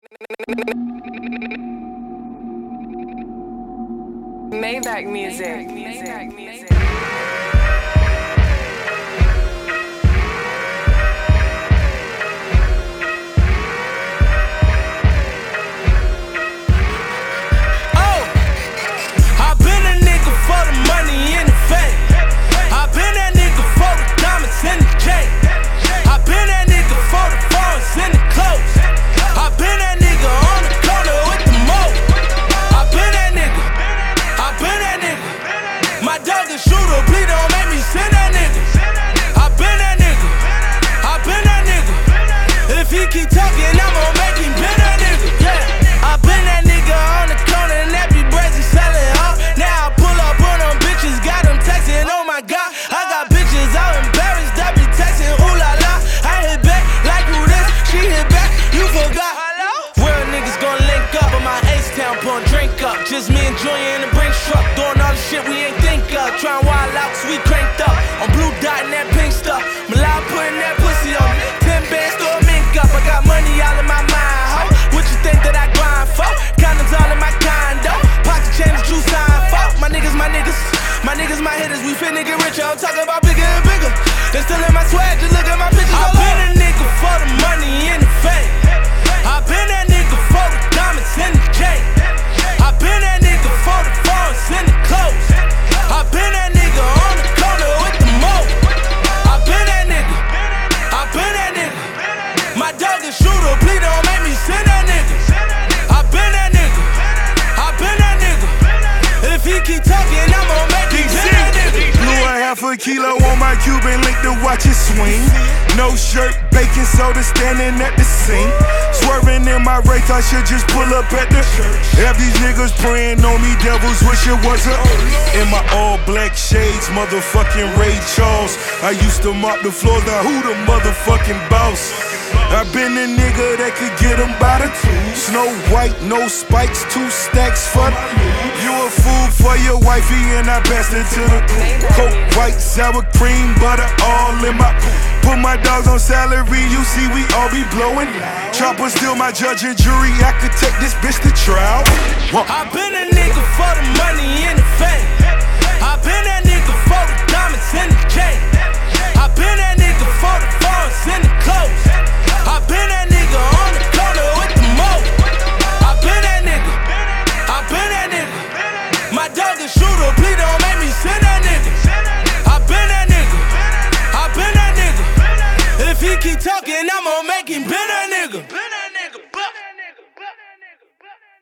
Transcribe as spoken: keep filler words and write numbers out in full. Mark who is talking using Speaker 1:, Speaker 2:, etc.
Speaker 1: Maybach music. Maybach music.
Speaker 2: Oh, I've been a nigga for the money and the fame. I've been that nigga for the diamonds and the chain. I've been that nigga for the phones and the clothes. I've been that nigga on the corner with the mo. I've been that nigga. I've been that nigga. My dog a shooter, please don't make me send that nigga. I've been that nigga. I've been that nigga. If he keep talking, I'm gon' make him been that nigga. Yeah. I've been that nigga on the corner and that be brazy selling out. Now I pull up on them bitches, got them texting. Oh my god, I got bitches out embarrassed that be texting. Ooh la la, I hit back like who this? She hit back, you forgot. Real niggas gon' link up on my H-Town, pouring drink up. Just me and Julian in the Brinks truck, doing all the shit we ain't think of. Tryin' wild out cause we cranked up. On blue dot and that pink stuff. Malai putting that pussy on me. Ten bands, throw a mink up. I got money all in my mind, ho. What you think that I grind for? Condoms all in my condo. Pocket change, juice sign for. My niggas, my niggas. My niggas, my hitters. We finna get richer. I'm talking about bigger and bigger. They still in my swag, just look at my pictures. I've been a nigga for the money and the fame. I've been that nigga for the diamonds and the chain. I've been that nigga for the phones and the clothes. I've been that nigga on the corner with the mo. I've been that nigga. I've been that nigga. My dog a shooter, please don't make me send that nigga. I've been that nigga. I've been that nigga. If he keep talking, I'm gon' make him send that nigga.
Speaker 3: Blew a half a kilo on my Cuban link to watch it swing. No shirt, baking soda standing at the sink. Swerving in my race, I should just pull up at the Have these niggas praying on me, devils wish it was a In my all black shades, motherfucking Ray Charles. I used to mop the floors, now who the motherfucking boss? I been a nigga that could get them by the two. Snow White, no spikes, two stacks for the You a fool for your wifey and I passed it to the Coke, white, sour cream, butter all in my Put my dogs on salary, you see we all be blowing. Chopper still my judge and jury, I could take this bitch to trial.
Speaker 2: I've been a nigga for the money and the fame. I've been that nigga for the diamonds and the chain. I've been that